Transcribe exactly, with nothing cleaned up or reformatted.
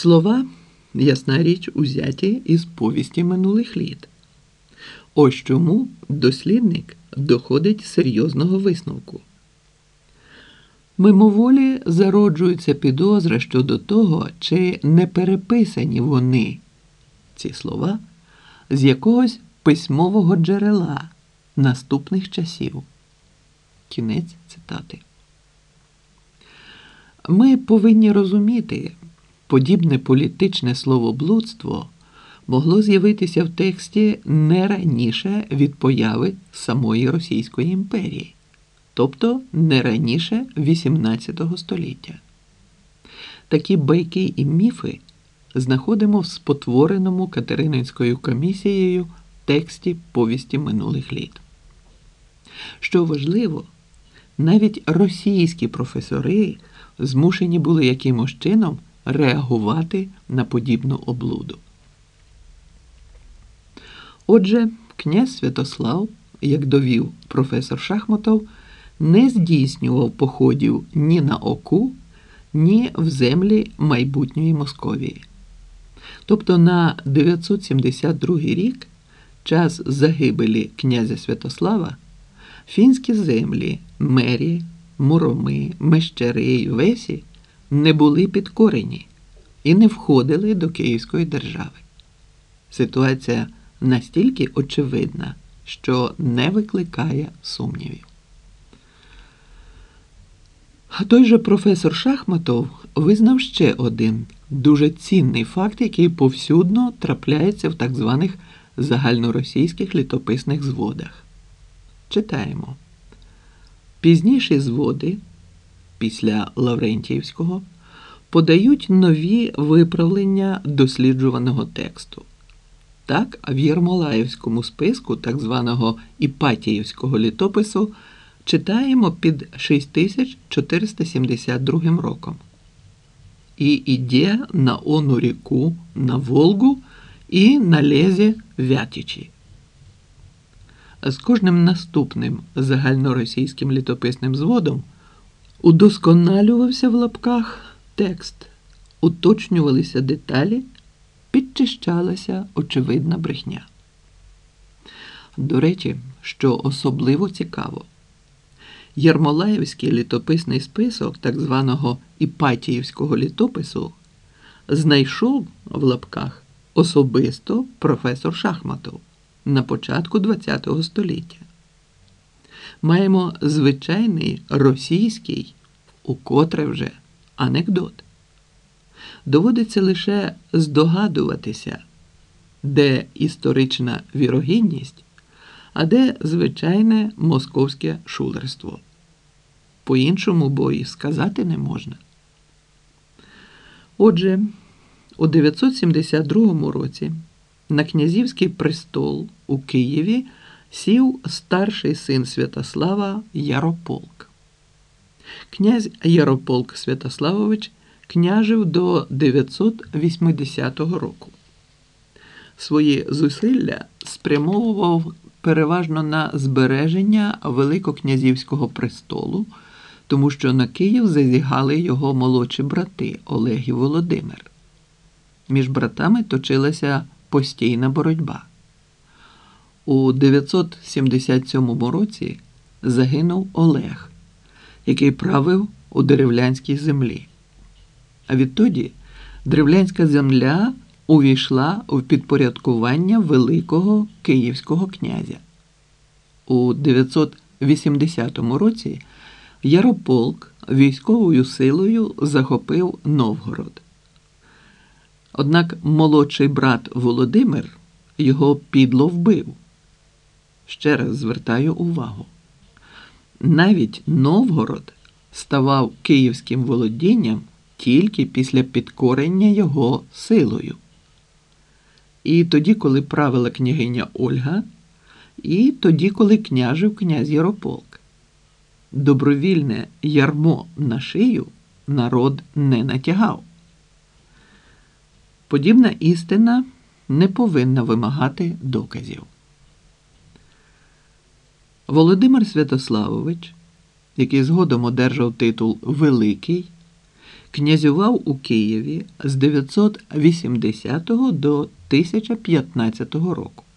Слова, ясна річ, узяті із повісті минулих літ. Ось чому дослідник доходить серйозного висновку. Мимоволі зароджується підозра щодо того, чи не переписані вони, ці слова, з якогось письмового джерела наступних часів. Кінець цитати. Ми повинні розуміти, подібне політичне словоблудство могло з'явитися в тексті не раніше від появи самої Російської імперії, тобто не раніше вісімнадцятого століття. Такі байки і міфи знаходимо в спотвореному Катерининською комісією тексті повісті минулих літ. Що важливо, навіть російські професори змушені були якимось чином реагувати на подібну облуду. Отже, князь Святослав, як довів професор Шахматов, не здійснював походів ні на Оку, ні в землі майбутньої Московії. Тобто на дев'ятсот сімдесят другий рік, час загибелі князя Святослава, фінські землі Мері, Муроми, Мещери й Весі не були підкорені і не входили до Київської держави. Ситуація настільки очевидна, що не викликає сумнівів. Той же професор Шахматов визнав ще один дуже цінний факт, який повсюдно трапляється в так званих загальноросійських літописних зводах. Читаємо. Пізніші зводи, після Лаврентіївського, подають нові виправлення досліджуваного тексту. Так, в Єрмолаївському списку так званого Іпатіївського літопису читаємо під шість тисяч чотириста сімдесят другим роком. «І іде на ону ріку, на Волгу, і на лезе Вятичі». З кожним наступним загальноросійським літописним зводом удосконалювався в лапках текст, уточнювалися деталі, підчищалася очевидна брехня. До речі, що особливо цікаво, Єрмолаївський літописний список так званого Іпатіївського літопису знайшов в лапках особисто професор Шахматов на початку ХХ століття. Маємо звичайний російський, укотре вже, анекдот. Доводиться лише здогадуватися, де історична вірогідність, а де звичайне московське шулерство. По-іншому бо і сказати не можна. Отже, у дев'ятсот сімдесят другому році на князівський престол у Києві сів старший син Святослава Ярополк. Князь Ярополк Святославович княжив до дев'ятсот вісімдесятого року. Свої зусилля спрямовував переважно на збереження Великокнязівського престолу, тому що на Київ зазіхали його молодші брати Олег і Володимир. Між братами точилася постійна боротьба. У дев'ятсот сімдесят сьомому році загинув Олег, який правив у Деревлянській землі. А відтоді Древлянська земля увійшла в підпорядкування Великого Київського князя. У дев'ятсот вісімдесятому році Ярополк військовою силою захопив Новгород. Однак молодший брат Володимир його підло вбив. Ще раз звертаю увагу. Навіть Новгород ставав київським володінням тільки після підкорення його силою. І тоді, коли правила княгиня Ольга, і тоді, коли княжив князь Ярополк. Добровільне ярмо на шию народ не натягав. Подібна істина не повинна вимагати доказів. Володимир Святославович, який згодом одержав титул «Великий», князював у Києві з дев'ятсот вісімдесятого до тисяча п'ятнадцятого року.